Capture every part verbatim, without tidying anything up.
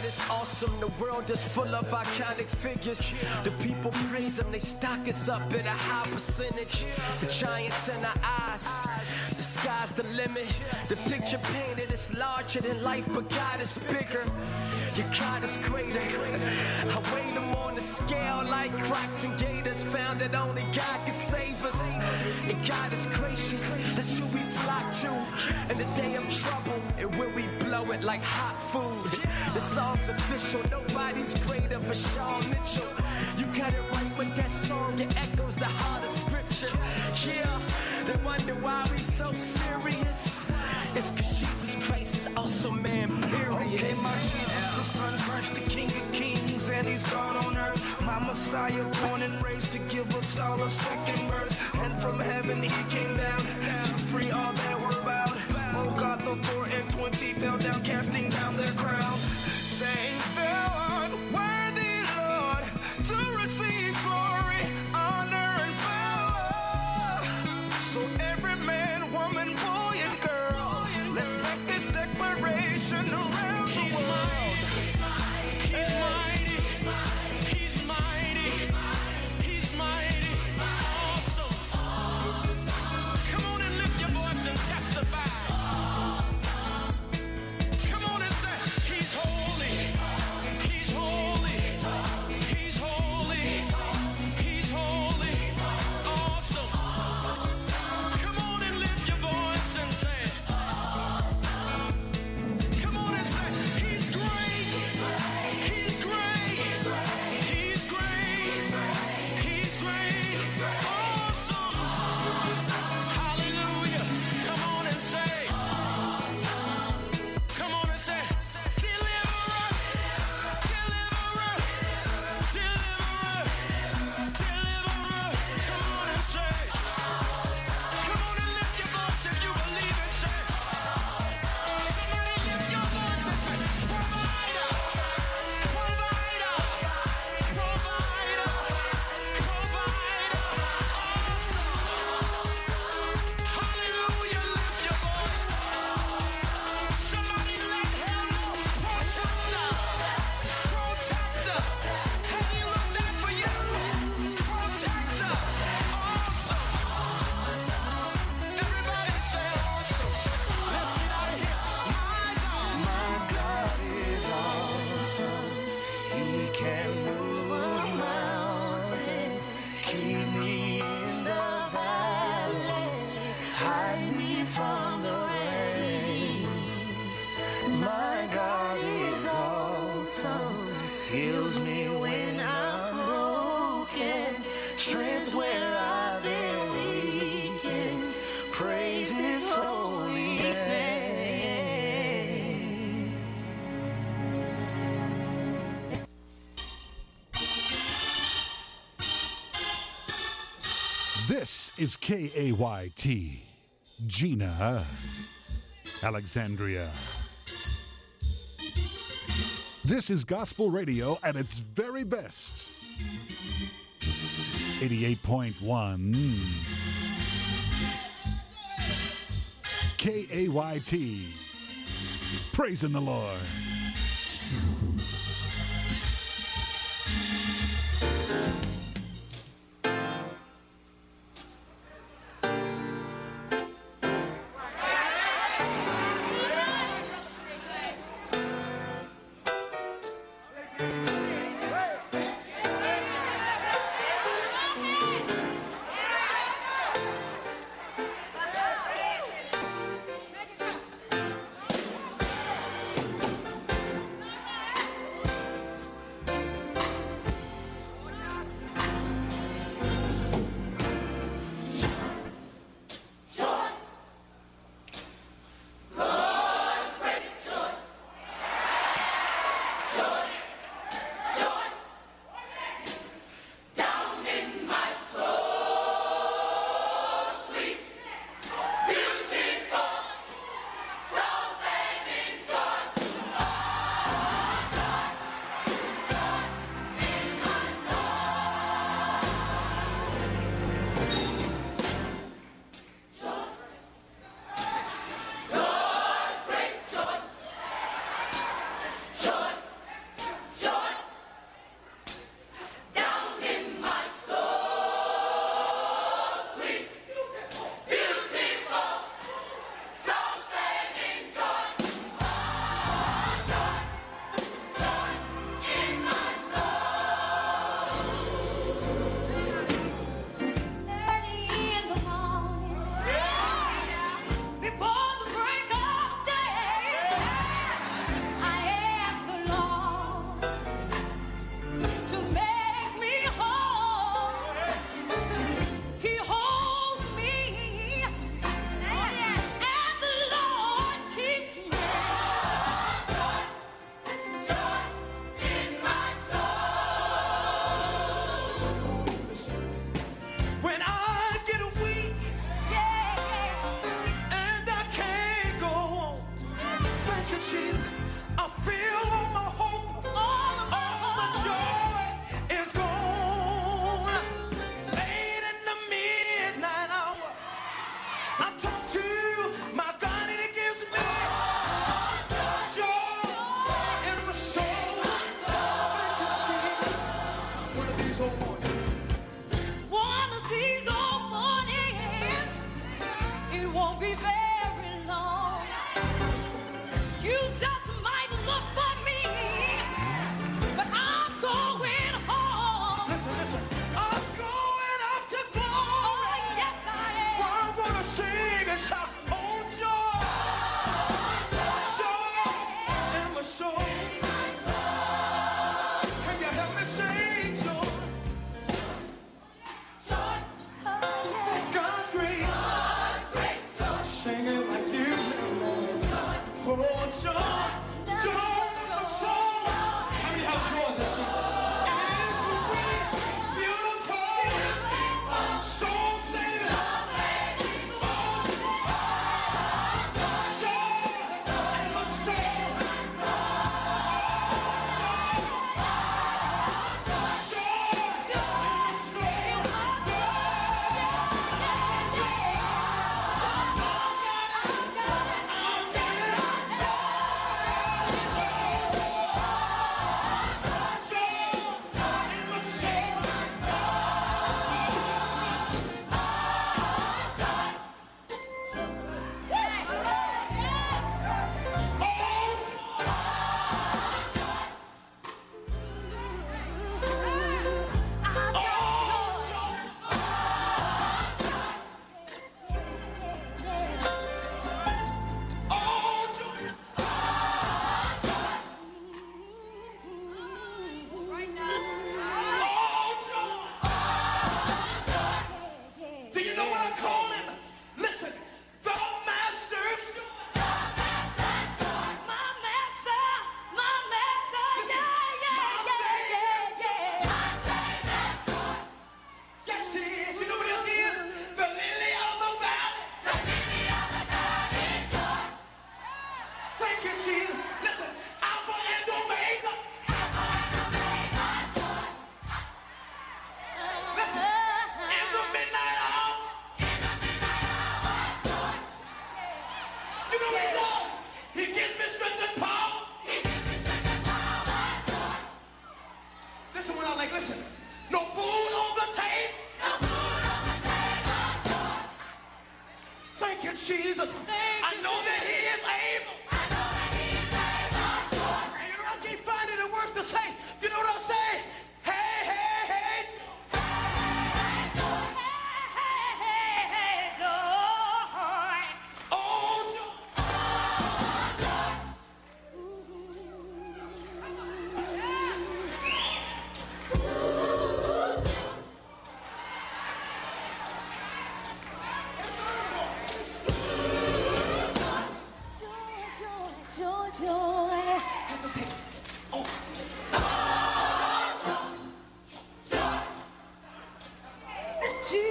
is awesome. The world is full of iconic figures. The people praise them, they stock us up at a high percentage. The giants in our eyes, the sky's the limit. The picture painted is larger than life, but God is bigger. Your God is greater. I weigh them on the scale like Crocs and Gators. Found that only God can save us. And God is gracious, that's who we flock to. In the day of trouble, and when we blow it like hot food. The song's official, nobody's greater but Shawn Mitchell. You got it right with that song, it echoes the heart of scripture. Yeah, they wonder why we so serious. It's cause Jesus Christ is also man, period. Okay, my Jesus, the Son, Christ, the King of Kings, and He's God on earth. My Messiah, born and raised to give us all a second birth. And from heaven He came down to free all that were bound. Oh God, the four and twenty fell down, casting down their crowns, saying, Thou art worthy, Lord, to receive glory, honor, and power. So every man, woman, boy, and girl, let's make this declaration around the He's world. mighty. He's mighty. He's mighty. He's mighty. Awesome. Come on and lift your voice and testify. Come on and say, He's holy. He's holy. He's holy. He's holy. Awesome. Come on and lift your voice and say it. Come on and say, He's great. He's great. He's great. He's great. Awesome. Hallelujah. Come on and say. Come on and say, Deliverer. Deliverer. Deliverer. Deliverer. Come on and say. Come on and lift your voice if you believe it. Say. Somebody lift your voice and say, Provider. Provider. Provider. Provider. Awesome. Hallelujah. Lift your voice. Somebody let him know. Protector. Protector. Has He looked out for you? Protector. Awesome. Everybody say awesome. Let's get out of here. My God. My God is awesome. He can move mountains, keep me in the valley, hide me from the rain. My God is awesome. Heals me when I'm broken, strength where I've been weakened. Praise His holy name. This is K A Y T, Gina, Alexandria. This is gospel radio at its very best. eighty-eight point one K A Y T, praising the Lord.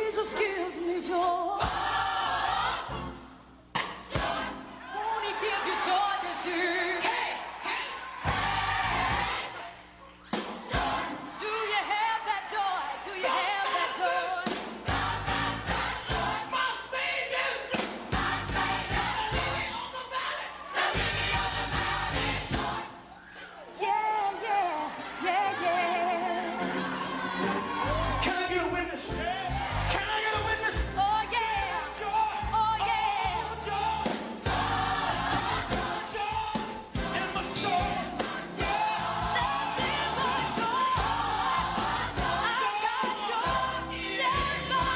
Jesus gives me joy. Won't he give you joy this year? Do you have that joy? Do you have that joy? My Savior's joy. My Savior's living on the valley. The lily of the valley joy. Yeah, yeah, yeah, yeah. Can I get a witness? Can I get a witness? Oh yeah. Joy. Oh yeah. Joy. Joy in my soul. Nothing but joy. I got joy in my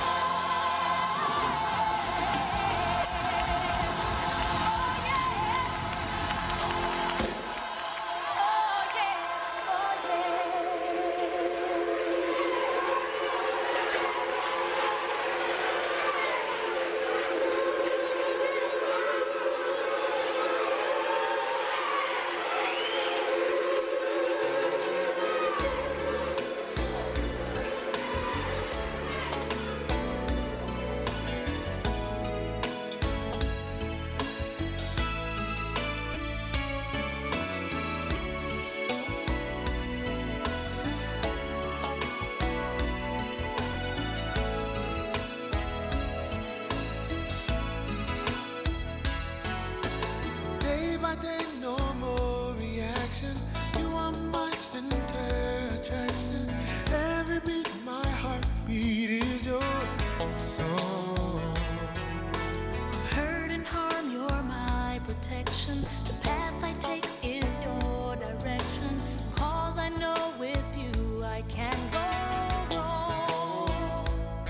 Day by day, no more reaction. You are my center attraction. Every beat, my heartbeat is your song. hurt and harm, you're my protection. The path I take is your direction. Cause I know with you I can go wrong.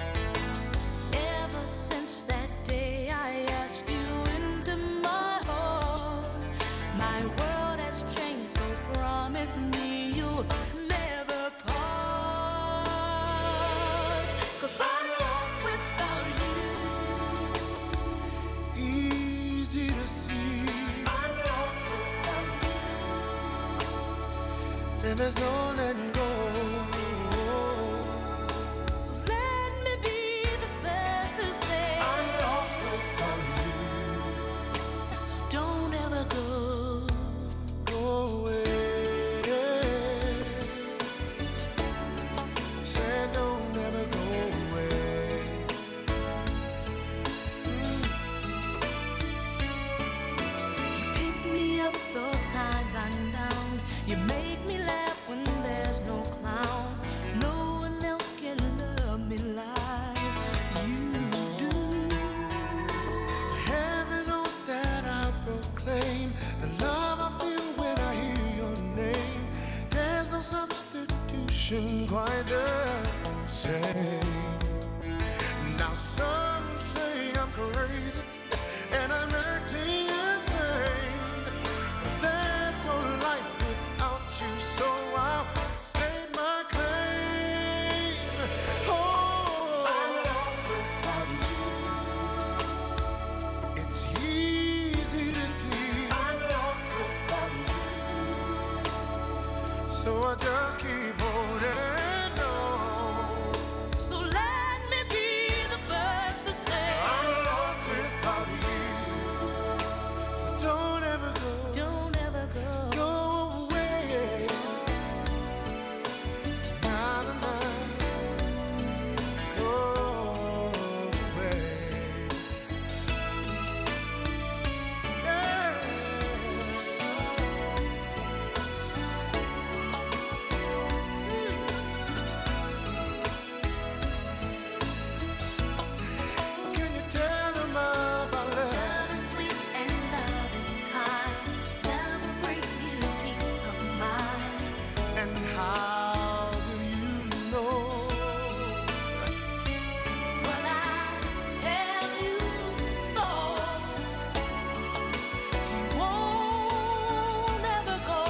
Ever since that day I asked you into my heart, my world has changed, so promise me you'll never part. Cause I'm lost without you. Easy to see. I'm lost without you. And there's no letting go. So let me be the first to say I'm lost without you. so don't ever go. Go away. Say don't ever go away. Pick me up those times I'm down. You make me laugh when there's no clown. No one else can love me like you do. Heaven knows that I proclaim the love I feel when I hear your name. There's no substitution quite the same. Now some say I'm crazy and I'm acting insane, but there's no life without you, so I'll state my claim. Oh, I'm lost without you. It's easy to see I'm lost without you, so I just keep holding on. So let me be the first to say I'm lost without you, so don't ever go, don't ever go. go away. Na, na, na. Go away. Yeah. Can you tell them about love? Love is sweet and love is kind. Love will bring you peace of mind. And how do you know? Well, I tell you so. He won't ever go.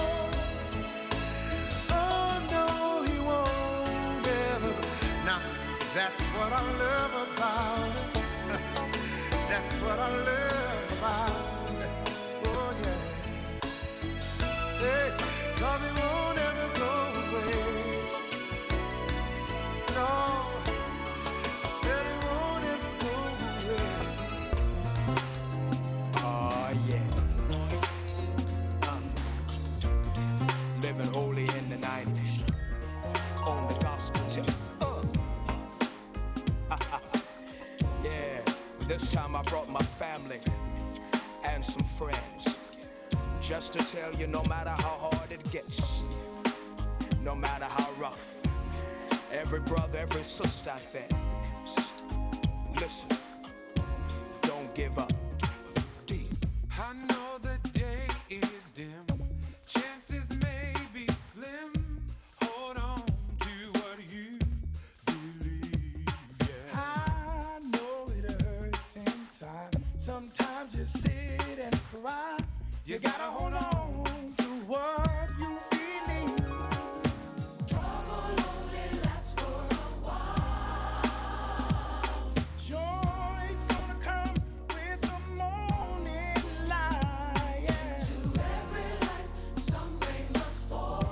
Oh no, he won't ever. Now that's what I love about it. That's what I love about it. Oh yeah. Hey, 'cause he won't ever go away. No, This time I brought my family and some friends, just to tell you, no matter how hard it gets, no matter how rough, every brother, every sister out there, listen, don't give up. D. I know the day is dim, chances may be slim. Hold on to what you believe. Yeah. I know it hurts inside. Sometimes you sit and cry. You gotta hold on to what you believe. Trouble only lasts for a while. Joy's gonna come with the morning light. Yeah. To every life, some rain must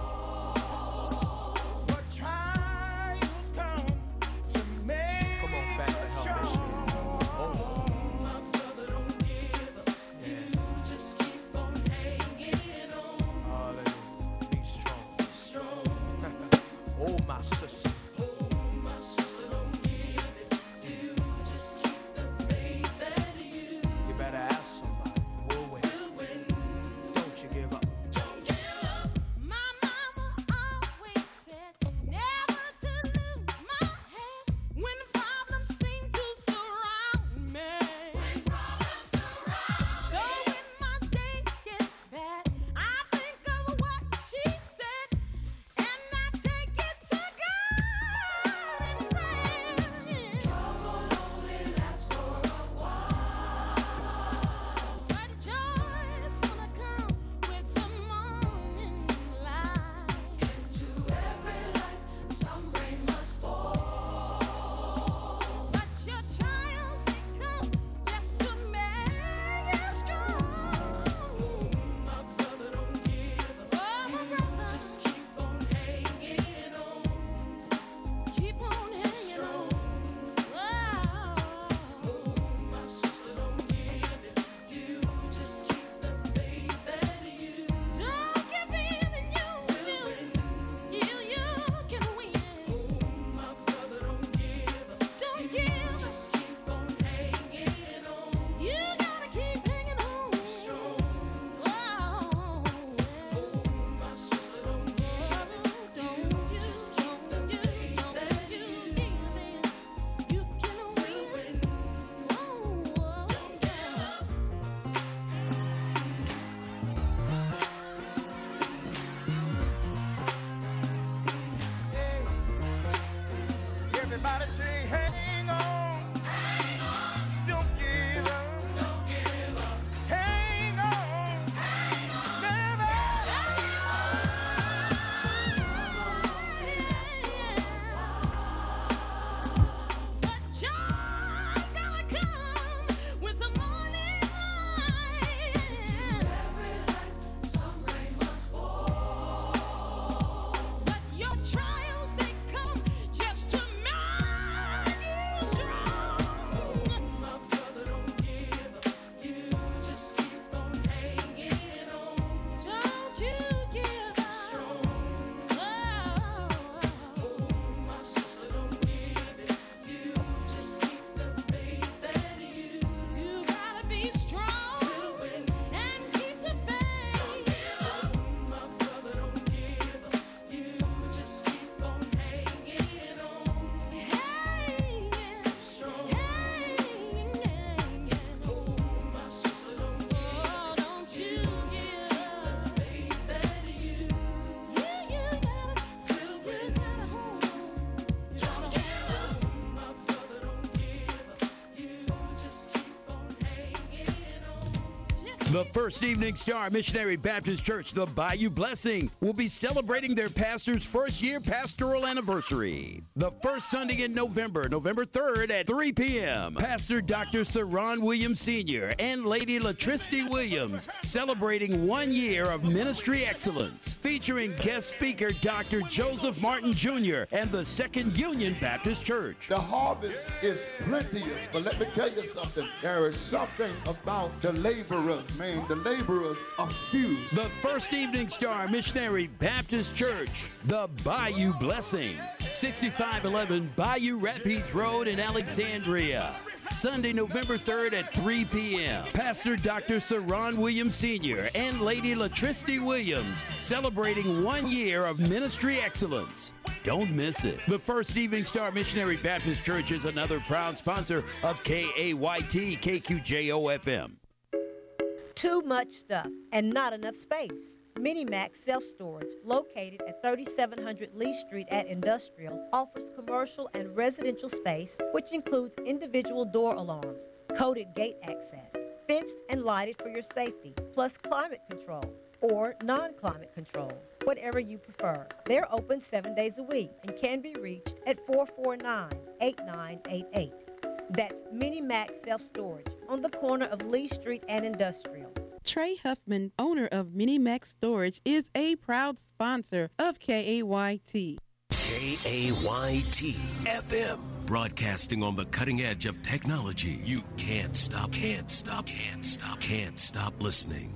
fall. But trials come to make Come on, family, us help me. strong. My brother, don't give up. You just keep on hanging on. Hallelujah. Be strong. Strong. Oh, my sister. My sister, don't give it. You just keep the faith that you You better ask somebody. We'll win. will win. Don't you give up. Don't give up. My mama always said never to lose my head when problems seem to surround me. When problems surround me. So when my day gets bad, I think of what she said and I take it to God in prayer. Trouble only lasts for a while, but joy's gonna come with the morning light. Into every life, some rain must fall. But your trials, they come just to make you strong. My brother, don't give up. Oh, my brother, just keep on hanging on. Keep on hanging on. Oh, my sister, don't give it. You just keep the faith that you don't give in, and you will win. You, you can win. My brother, don't give up. Don't give. Just keep on hanging on. You gotta keep hanging on. Strong. Oh, my sister, don't give it. Don't you just keep the faith that you give in. You can win. Oh, don't give up. Everybody say, hang on. Hang on. Don't give up. Don't give up. Hang on. Hang on. Never. But joy's gonna come with the morning light. To every life, some rain must fall. But your trials, they come just to make you strong. My brother, don't give up. You just keep on hanging on. Don't you give up. Strong. Oh, my sister, don't give it. You just keep the faith that you. You gotta be strong. Will win. And keep the faith. Don't give up. My brother, don't give up. You just keep on hanging on. Hanging. Strong. Hanging. Oh, my sister, don't give it. Oh, don't you give up. The faith that you. You, you gotta. Will win. You gotta hold on. Don't give up. My brother, don't give up. You just keep on hanging on. Just The First Evening Star Missionary Baptist Church, the Bayou Blessing, will be celebrating their pastor's first year pastoral anniversary. The first Sunday in November, November third at three p.m. Pastor Doctor Saron Williams Senior and Lady Latricity Williams celebrating one year of ministry excellence, featuring guest speaker Doctor Joseph Martin Junior and the Second Union Baptist Church. The harvest is plenteous, but let me tell you something. There is something about the laborers, man. The laborers are few. The First Evening Star Missionary Baptist Church, the Bayou Blessing, sixty-five eleven Bayou Rapids Road in Alexandria. Sunday, November third at three p.m. Pastor Doctor Saron Williams Senior and Lady Latricity Williams celebrating one year of ministry excellence. Don't miss it. The First Evening Star Missionary Baptist Church is another proud sponsor of K A Y T K Q J O F M. Too much stuff and not enough space. Minimax Self-Storage, located at thirty-seven hundred Lee Street at Industrial, offers commercial and residential space, which includes individual door alarms, coded gate access, fenced and lighted for your safety, plus climate control or non-climate control, whatever you prefer. They're open seven days a week and can be reached at four four nine, eight nine eight eight. That's Minimax Self-Storage on the corner of Lee Street and Industrial. Trey Huffman, owner of Minimax Storage, is a proud sponsor of K A Y T. K A Y T F M. Broadcasting on the cutting edge of technology. You can't stop, can't stop, can't stop, can't stop listening.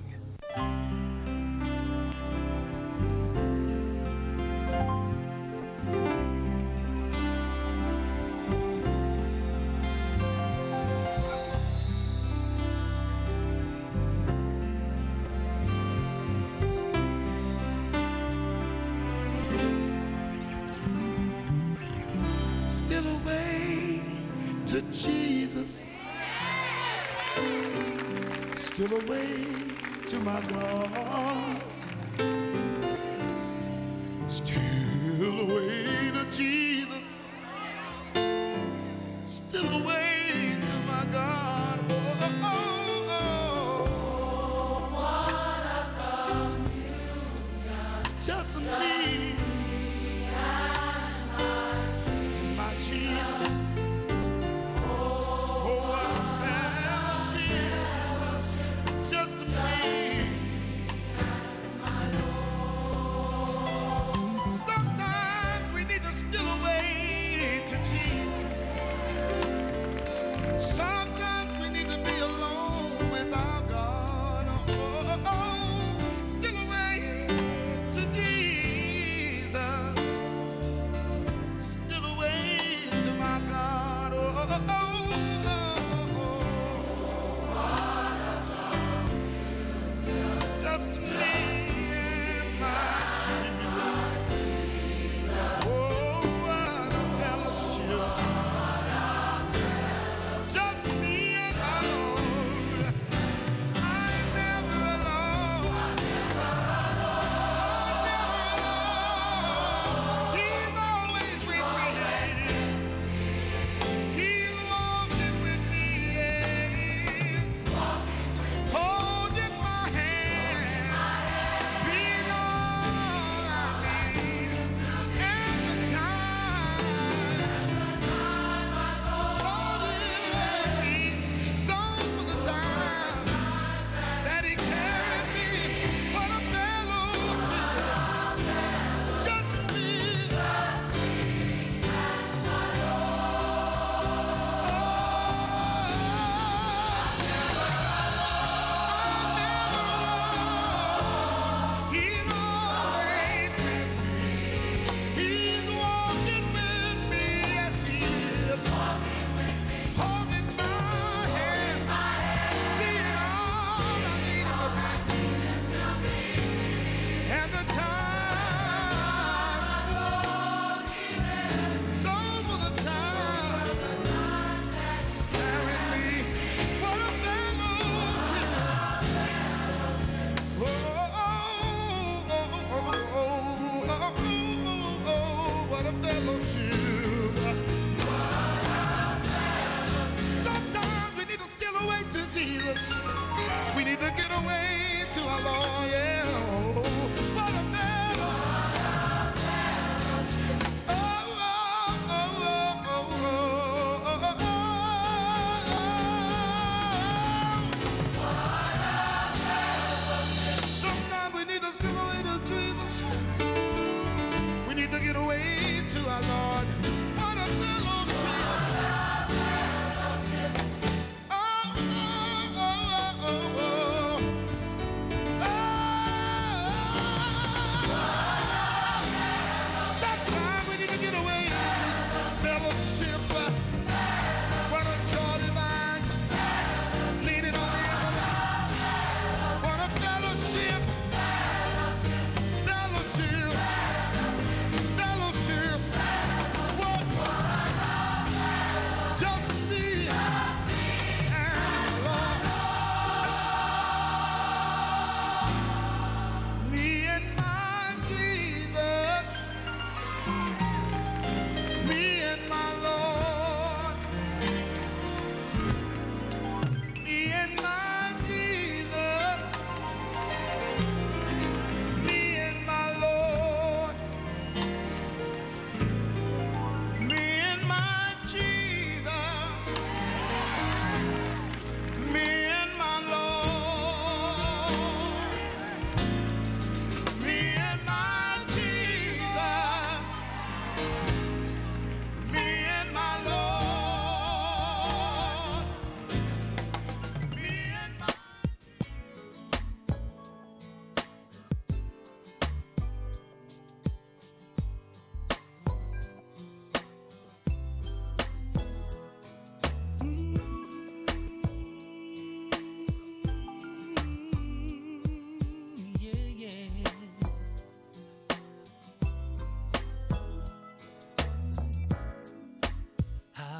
Still away to Jesus. Still away to my God. Still away to Jesus. Still away to my God. Oh, oh, oh, oh. Just me. My Jesus. Oh, what a fellowship. Just me. Sometimes we need to steal away to Jesus. Sometimes we need to be alone with our God. Oh, oh, oh. Steal away to Jesus. Still away to my God. Oh, oh, oh, oh, oh. Just me and my Jesus. Oh, what a fellowship. Just me and my Lord. I'm never alone. I'm never alone. He's always with me. He's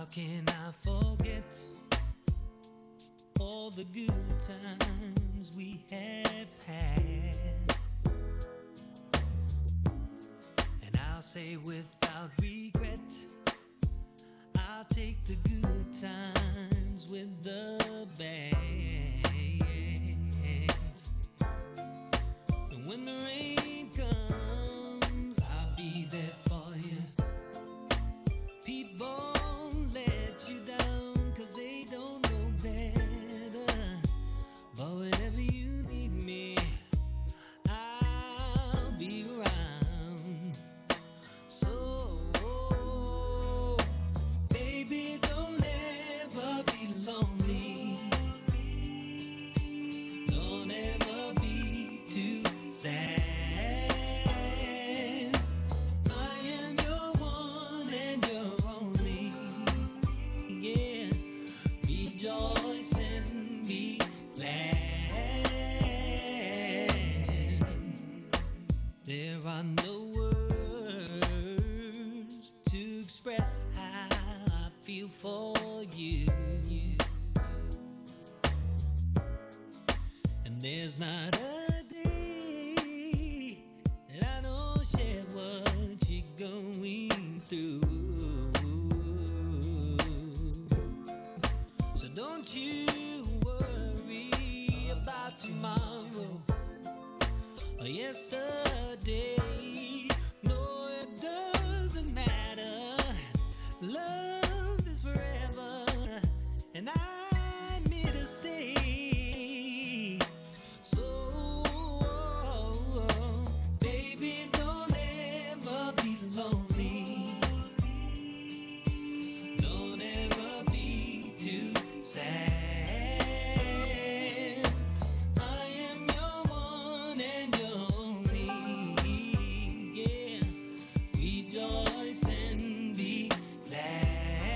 How can I forget all the good times we have had? And I'll say without regret, I'll take the good times with the bad. And when the rain comes, I'll be there for you. People let you down 'cause they don't know better. But whenever you need me, I'll be around. So, baby, don't ever be lonely. Don't ever be too sad. I am your one and your only. Yeah, rejoice and be glad. There are no words to express how I feel for you. And there's not a day that I don't share what you're going through. So don't you worry about tomorrow or yesterday. No, it doesn't matter. Love is forever, and I'm here to stay. So, baby, don't ever be lonely. Don't ever be too sad. I am your one and your only. Yeah, rejoice and be glad.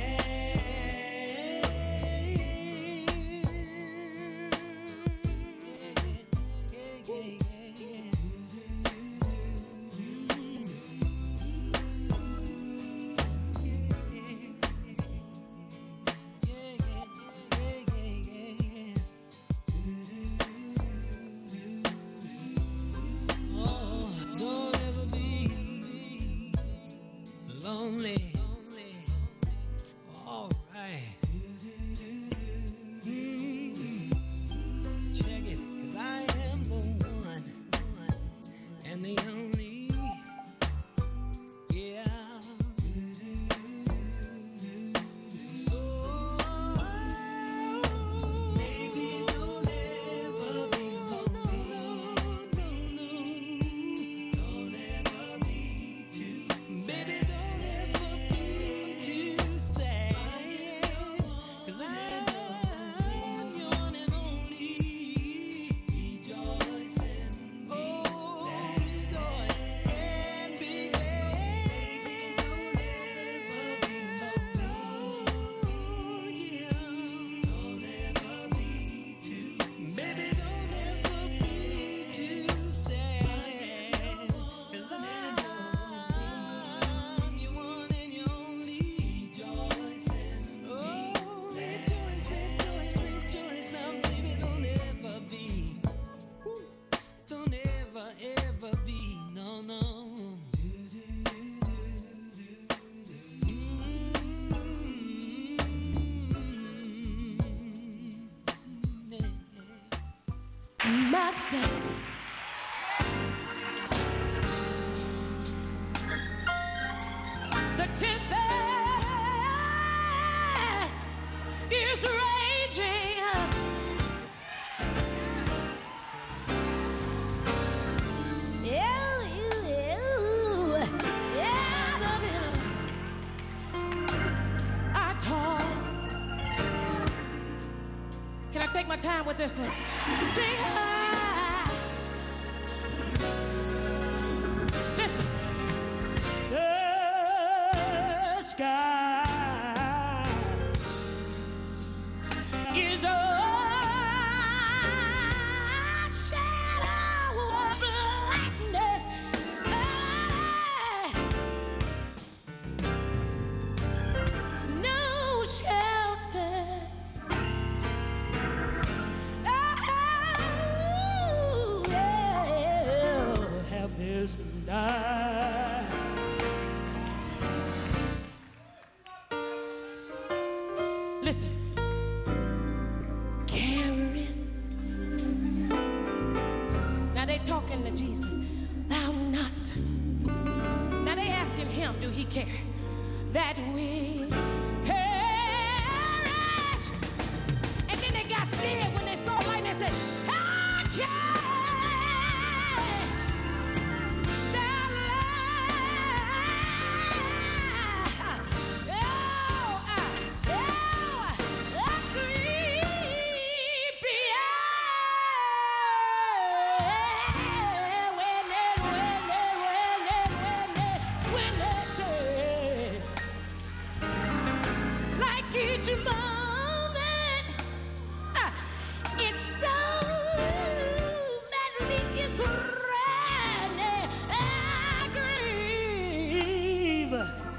Oh, don't ever be lonely. All right. Mm. Check it, 'cause I am the one and the only. Yeah. So, baby, don't ever be lonely. Don't ever be too sad. Baby, don't ever be too sad. 'Cause I'm your one and only. Rejoice and be glad. Rejoice and be glad. Don't ever be lonely. Yeah. Don't ever be too sad. Baby, don't ever be too sad. 'Cause I'm your one and your only. Rejoice and be glad. Rejoice, rejoice, rejoice. Now, baby, don't ever be. Don't ever, ever be. No, no. Master. The tempest is raging. Ew, ew, ew. Yeah, the billows are toys. Can I take my time with this one? Sing high. Listen. The sky is a shadow of blackness. No Listen. Carry. Now they talking to Jesus. Thou not. Now they asking him, do he care? That we perish. And then they got scared when they saw lightning and said, I can't. Each moment, ah, it's so madly it's running. I grieve.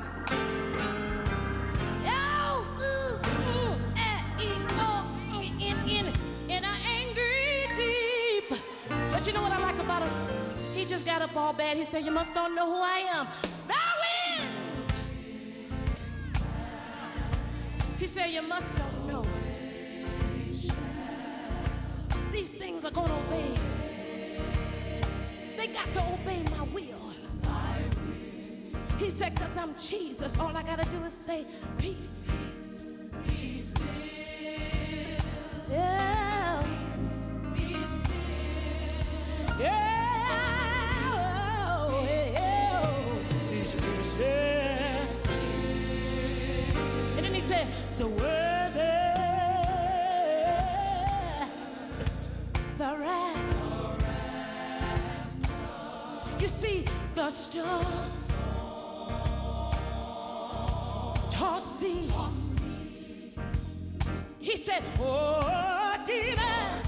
Oh, ooh, ooh, eh, eh, oh, in, in, in an angry deep. But you know what I like about him? He just got up all bad. He said, "You must don't know who I am." He said, you must don't know. These things are going to obey. They got to obey my will. He said, because I'm Jesus, all I got to do is say, peace. Be still. Yeah. Be still. Yeah. Oh, yeah. Be still. And then he said, the word, the wrath. You see, the storm, tossing. He said, oh, demon.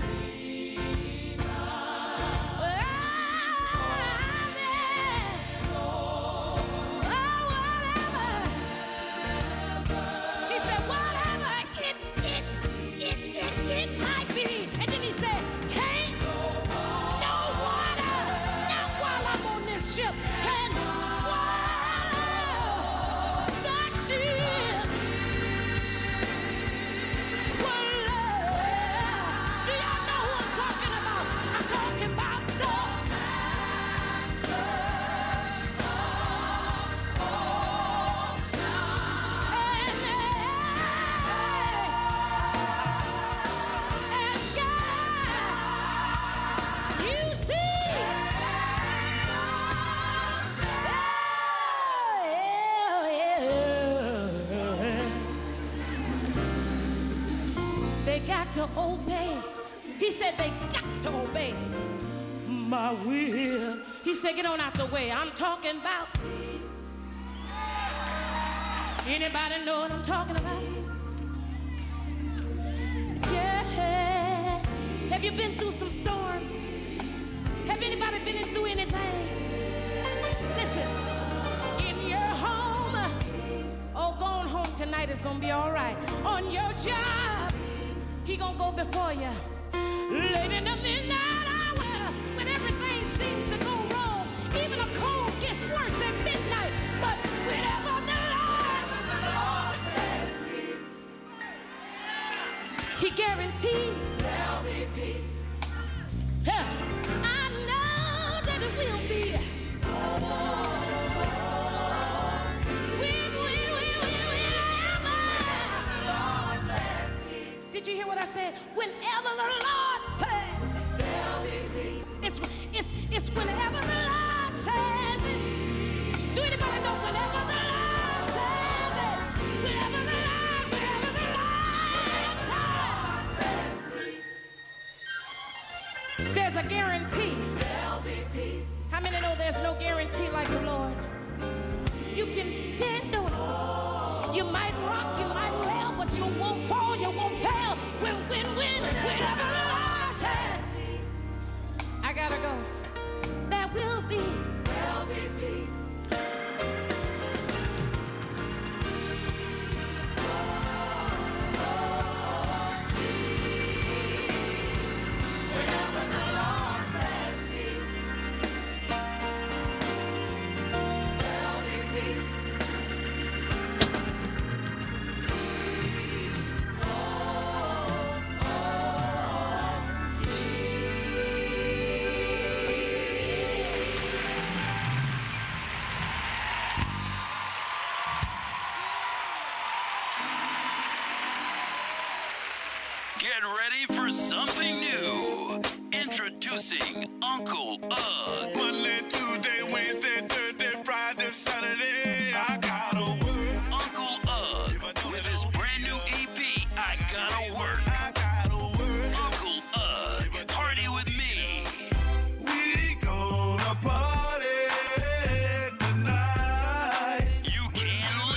To obey. He said they got to obey my will. He said, get on out the way. I'm talking about peace. Anybody know what I'm talking about? Yeah. Have you been through some storms? Have anybody been through anything? Listen, in your home, oh, going home tonight is gonna be all right. On your job, he gonna go before you. Late in the midnight hour, when everything seems to go wrong, even a cold gets worse at midnight. But whenever the Lord, the Lord says peace, he guarantees there'll be peace. Huh. I know that it will be. When, when, when, whenever the Lord says peace. Did you hear what I said? Whenever the Lord says there'll be peace. It's, it's, it's whenever the Lord says it. Do anybody know whenever the Lord says it? Whenever the Lord, whenever the Lord says peace. There's a guarantee. There'll be peace. How many know there's no guarantee like the Lord? You can stand on it. You might rock, you might wail, but you won't fall, you won't fail. When, when, when, whenever the Lord says peace. I gotta go. There will be. There'll be peace. Whenever the Lord says peace. There'll be peace. Get ready for something new. Introducing Uncle Ugg. Monday, Tuesday, Wednesday, Thursday, Friday, Saturday, I gotta work. Uncle Ugg with his brand new E P, I Gotta Work. I gotta work. Uncle Ugg, party with me. We gonna party tonight. You can't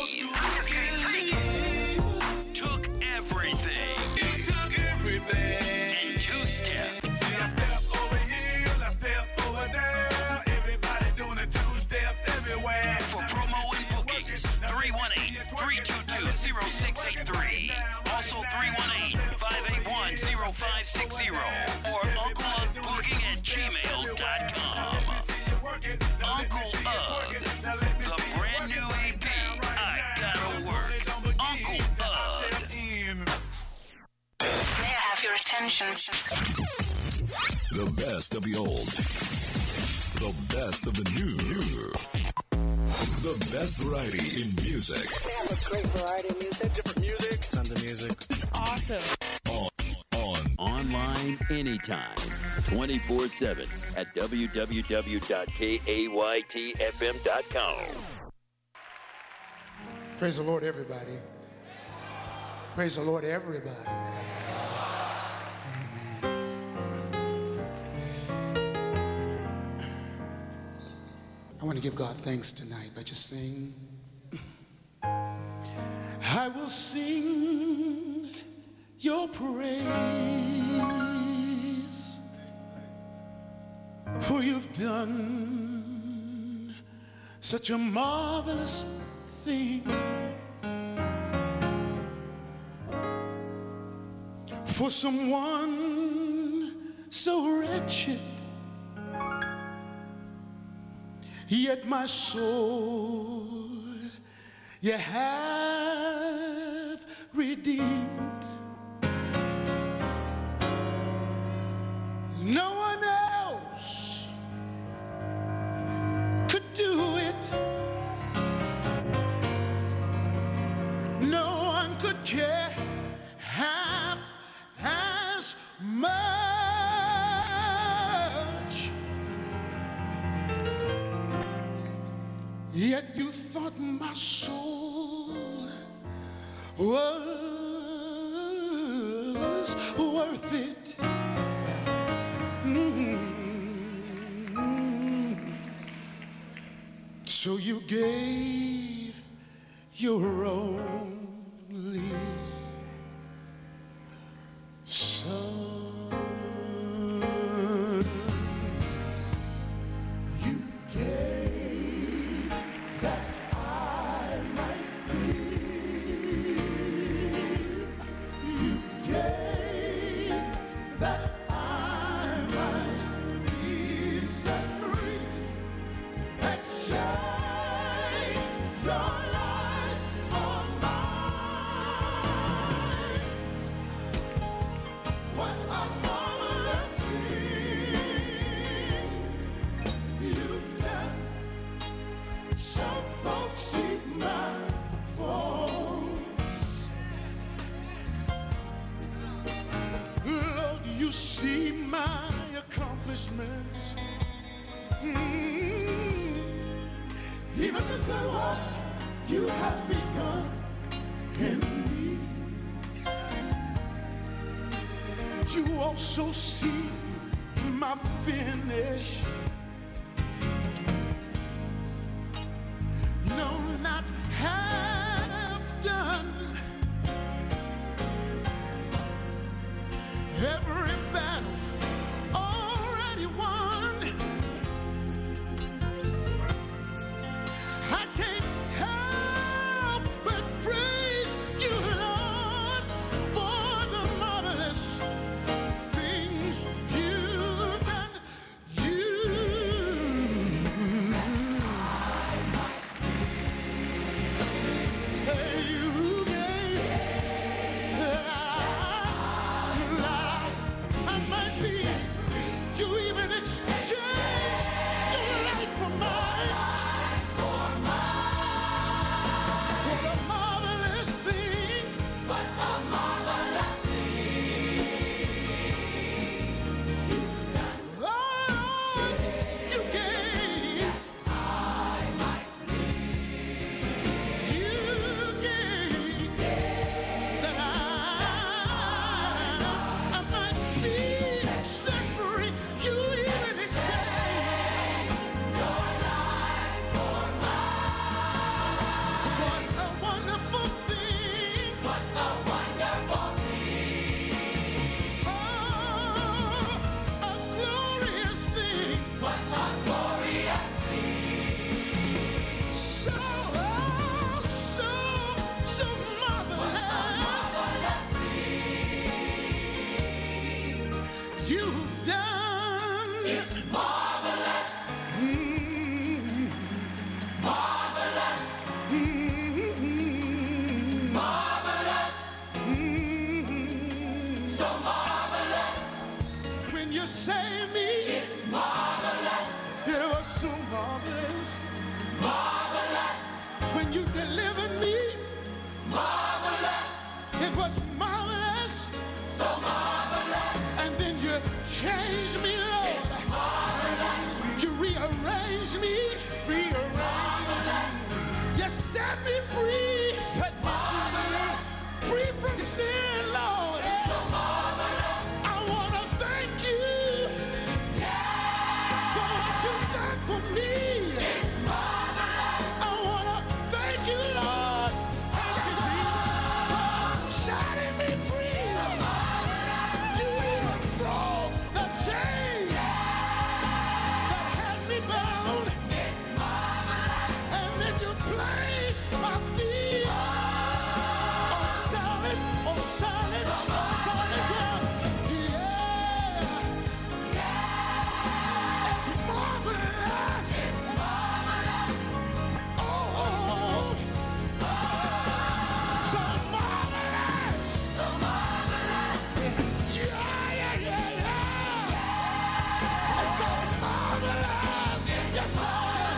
leave. Took everything. You took everything. And two-step. See, I step over here, I step over there. Everybody doing a two-step everywhere. For promo and bookings, three one eight, three two two, zero six eight three. Also three one eight, five eight one, zero five six zero. Or Uncle Ugg Booking at gmail dot com. Uncle Ugg, the brand new E P, I Gotta Work. Uncle Ugg. May I have your attention? The best of the old. The best of the new. The best variety in music. Great variety of music. Different music. Tons of music. It's awesome. On, on. Online anytime, twenty-four seven at w w w dot kayt f m dot com. Praise the Lord, everybody. Praise the Lord, everybody. I want to give God thanks tonight by just saying, I will sing your praise, for you've done such a marvelous thing. For someone so wretched, yet my soul you have redeemed. No one else could do it. No one could care half as much. Yet you thought my soul was worth it. Mm. So you gave your only son. You gave that I might live. You gave that I might be set free. Exchange your life for mine. What a marvelous thing you've done. Some folks seek my faults. Lord, you see my accomplishments. Mm. Even the good work you have begun in me. You also see my finish. No, not half done. Every battle already won. I can't help but praise you, Lord, for the marvelous things you've done. You Hey, you gave that life It was marvelous. So marvelous. And then you changed me, Lord. It's marvelous. You rearranged me. Rearranged. You set me free. Set me free. Free from sin, Lord. It's so marvelous. I want to thank you. Yeah. For what you've done for me. It's marvelous. I want to thank you, Lord. Thank you, Jesus, for setting me free. So marvelous. You even broke the chain that had me bound. It's marvelous. And then you placed my feet on solid, on solid, on solid ground. Yeah. Yeah. It's marvelous. It's marvelous. Oh, oh, oh. So marvelous. So marvelous. Yeah, yeah, yeah, yeah. It's so marvelous. Yes, sir.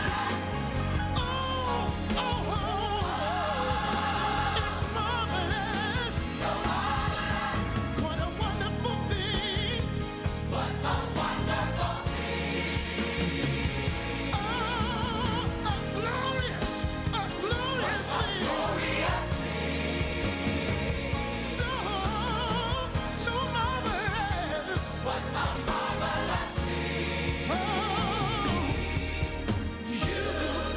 Oh, oh, oh. It's marvelous. So marvelous. What a wonderful thing. What a wonderful thing. Oh, a glorious, a glorious thing. Glorious thing. So, so marvelous. What a marvelous thing. Oh, you've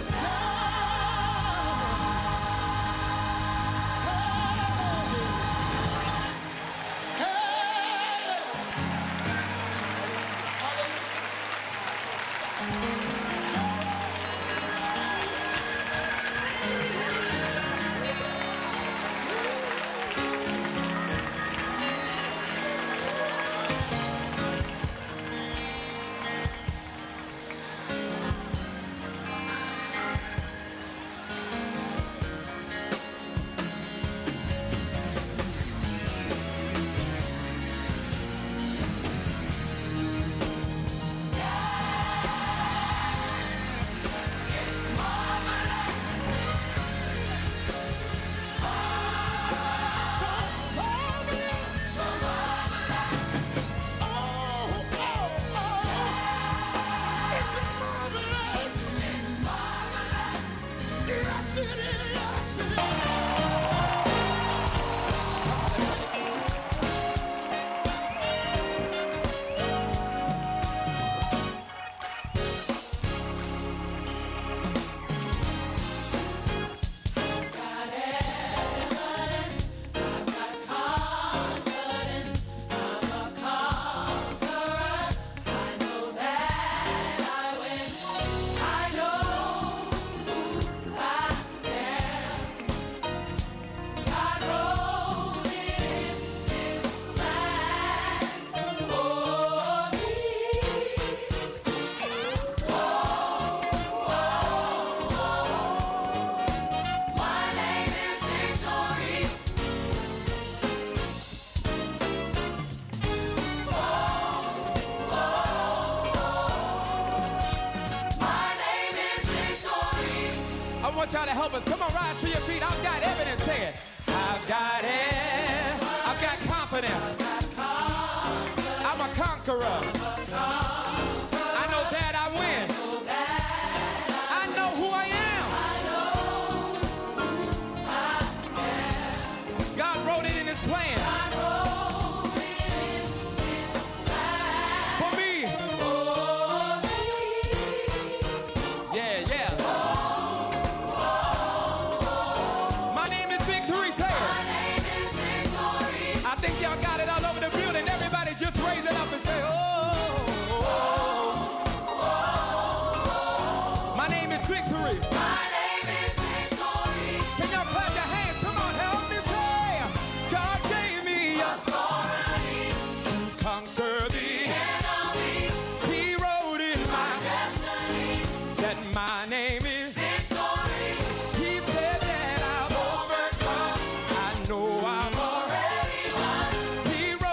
done. Hey. I want y'all to help us. Come on, rise to your feet. I've got evidence. Say it. I've got it. I've got confidence. I'm a conqueror. I know that I win. I know who I am. God wrote it in his plan. For me. Yeah, yeah. My name is Victory. Say it. I think y'all got it all over the building. Everybody just raise it up and say, oh. My name is Victory. My name is Victory. Can y'all clap your hands? Come on, help me say, God gave me authority to conquer the enemy. He wrote in my destiny that my name is Victory. He said that I've overcome. I know I'm already won. He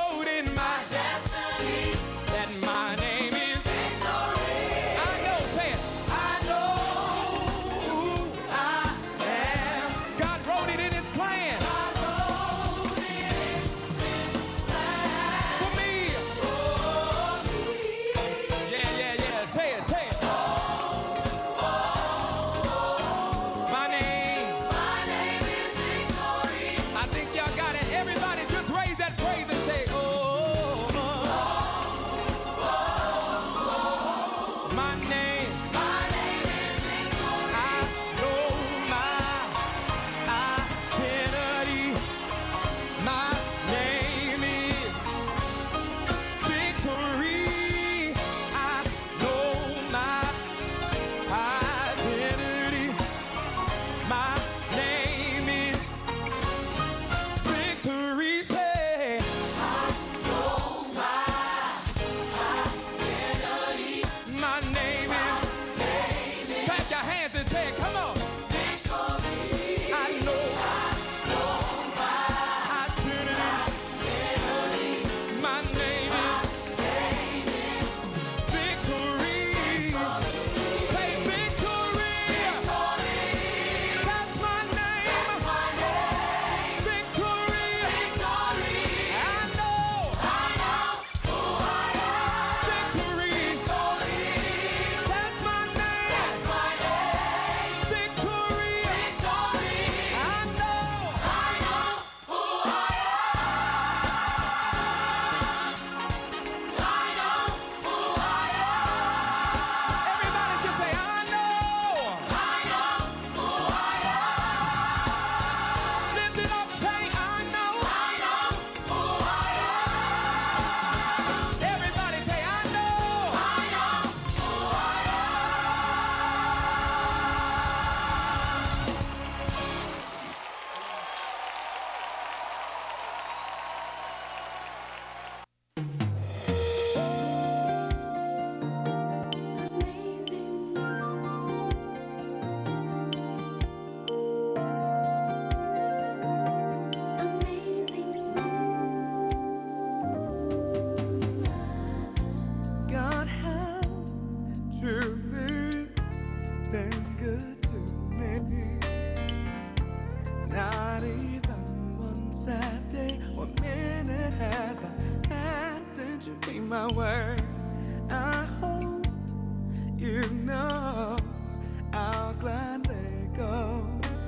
my word. I hope you know I'll gladly go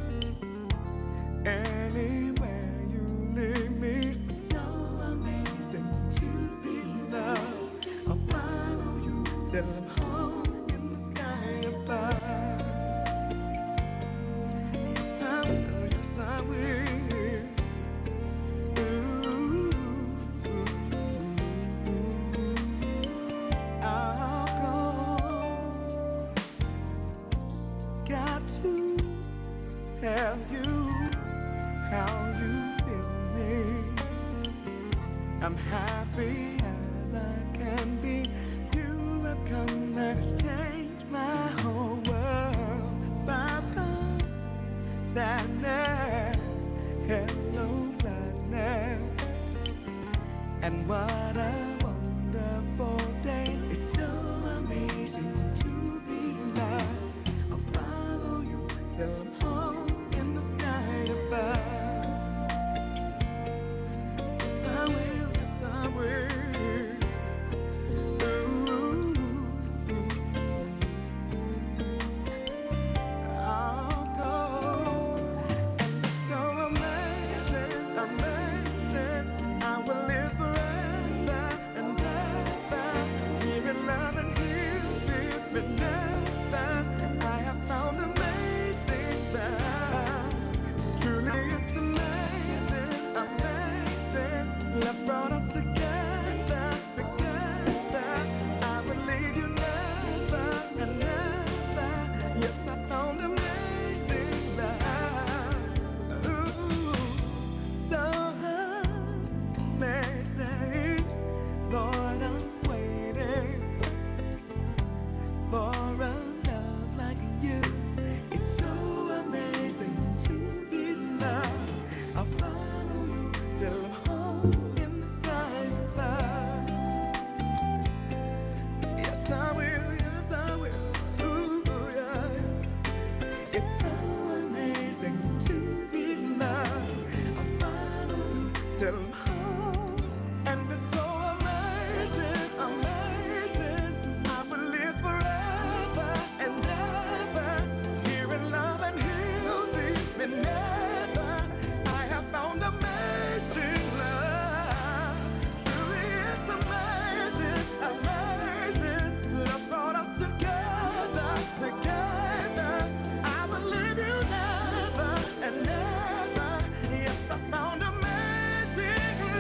anywhere you lead me. It's so amazing to be loved. I'll follow you till I'm home in the sky above. Yes, I will, yes, I will. Tell you how you feel me. I'm happy as I can be. You have come and changed my whole world. Bye-bye, sadness, hello, gladness. And what a wonderful day. It's so amazing to be loved. I'll follow you till I'm home in the sky above. Yes, I will, yes, I will. Ooh, I'll go. And it's so amazing, amazing. I will live forever and ever. Here in love and here with me never. I have found amazing love. Truly it's amazing, amazing. Love brought us together, together. I will leave you never and never. Yes, I found amazing love. Ooh, so amazing. Lord, I'm waiting for a love like you. It's so amazing to be loved. I'll follow you till I'm home in the sky above. Yes, I will, yes, I will. Ooh, yeah. It's so amazing to be loved. I'll follow you till I'm home. And it's so amazing, amazing. I will live forever and ever. Here in love and he'll leave me never. I have found amazing love. Truly it's amazing, amazing. Love brought us together, together. I will leave you never and never. Yes, I found amazing love.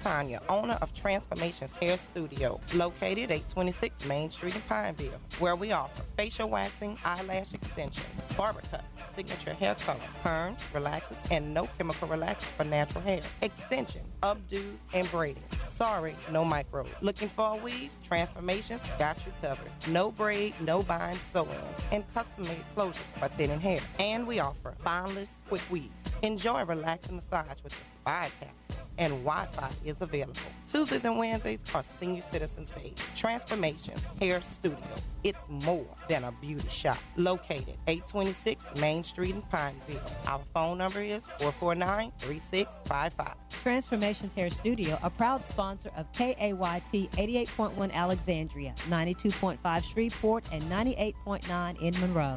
Tanya, owner of Transformations Hair Studio, located at eight twenty-six Main Street in Pineville, where we offer facial waxing, eyelash extensions, barber cuts, signature hair color, perms, relaxers, and no chemical relaxers for natural hair, extensions, updos, and braiding. Sorry, no micro. Looking for a weave? Transformations got you covered. No braid, no bind sew-ins, and custom-made closures for thinning hair. And we offer bondless quick weaves. Enjoy a relaxing massage with the Spy Capsule, and Wi-Fi is available. Tuesdays and Wednesdays are Senior Citizens Day. Transformation Hair Studio. It's more than a beauty shop. Located eight twenty-six Main Street in Pineville. Our phone number is four four nine, three six five five. Transformations Hair Studio, a proud sponsor of K A Y T eighty-eight point one Alexandria, ninety-two point five Shreveport, and ninety-eight point nine in Monroe.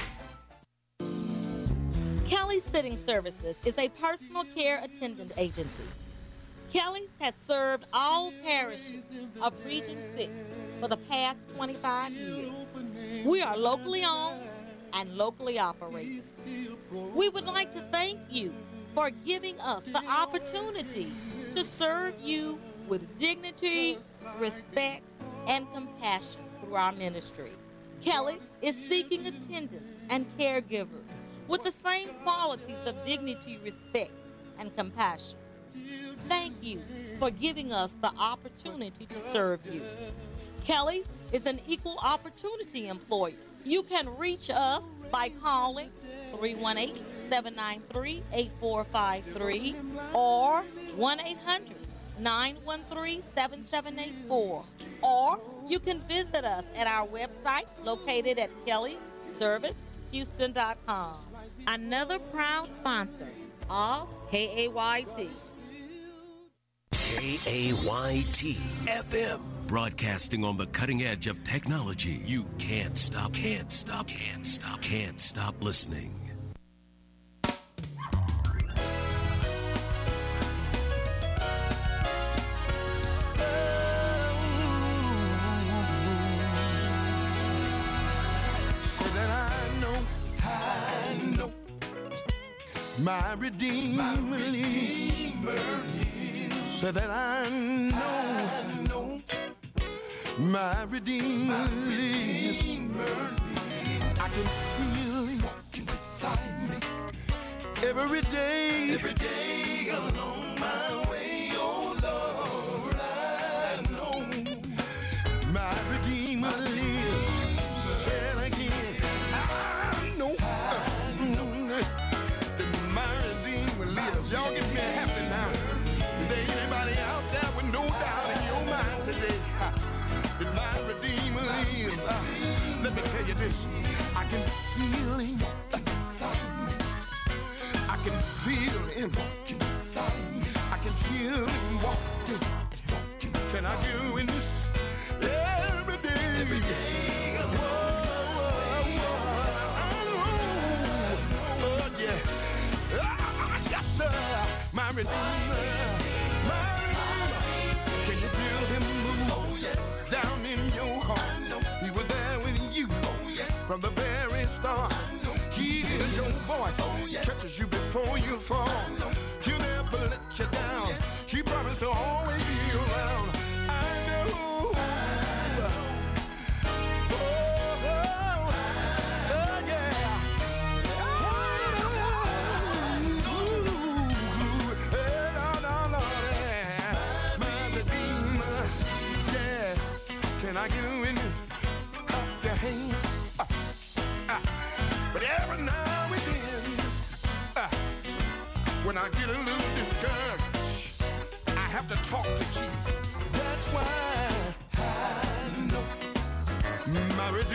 Kelly's Sitting Services is a personal care attendant agency. Kelly's has served all parishes of Region six for the past twenty-five years. We are locally owned and locally operated. We would like to thank you for giving us the opportunity to serve you with dignity, respect, and compassion through our ministry. Kelly is seeking attendants and caregivers with the same qualities of dignity, respect, and compassion. Thank you for giving us the opportunity to serve you. Kelly is an equal opportunity employer. You can reach us by calling three one eight, seven nine three, eight four five three or one eight hundred, nine one three, seven seven eight four. Or you can visit us at our website located at kelly service houston dot com. Another proud sponsor of K A Y T. K A Y T F M. Broadcasting on the cutting edge of technology. You can't stop, can't stop, can't stop, can't stop listening. So that I know, I know, my Redeemer, my Redeemer lives. So that I know, I know, my Redeemer, my Redeemer lives. I can feel Him walking beside me every day, every day along my way. Oh Lord, I know my Redeemer lives. Say it again. I know, I know that my Redeemer lives. Y'all get me happy now. Is there anybody out there with no doubt in your mind today that my Redeemer lives? Uh, let me tell you this. I can feel Him inside me. I can feel Him walking beside me. I can feel Him walking. Can I get a witness? Every day. Every day. Whoa, whoa, whoa. Oh, yeah. Ah, yes, sir. My Redeemer. My Redeemer. Can you feel Him move? Oh, yes. Down in your heart. He was there with you. Oh, yes. From the very start. He hears your voice. Oh, yes. Catches you before you fall. He'll never let you down. Yes. He promised to always be around. I know. I know. Oh, oh, oh, yeah. Ooh, eh, no, no, no, yeah. My Redeemer, yeah. Can I get a witness? Up your hand. Uh, uh. But every now and then, uh, when I get a little discouraged, I have to talk to Jesus. That's why